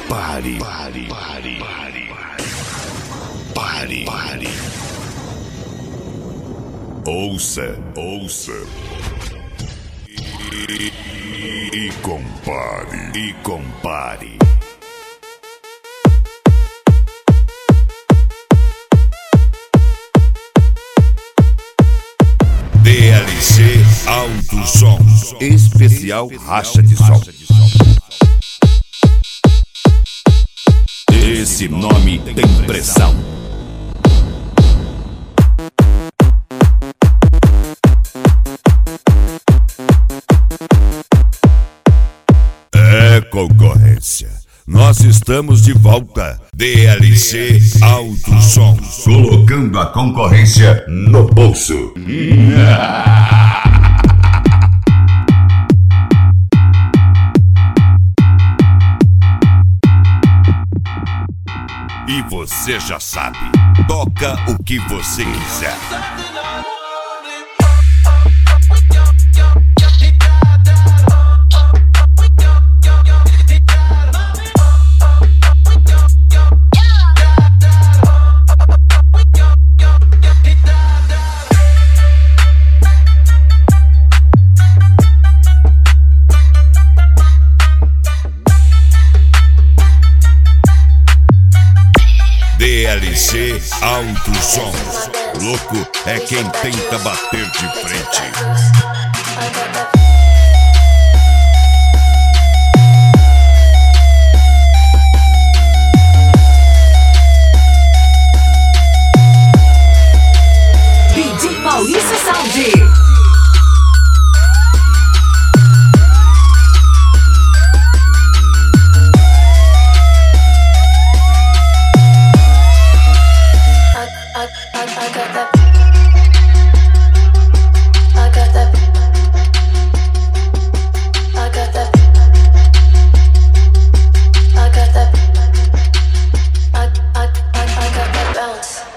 Pare. Ouça. E compare. DLC Alto Som. Especial Racha de Som. Esse nome tem pressão. É concorrência. Nós estamos de volta. DLC Alto Som. Colocando a concorrência no bolso. E você já sabe, toca o que você quiser. DLC Alto Som. Louco é quem tenta bater de frente.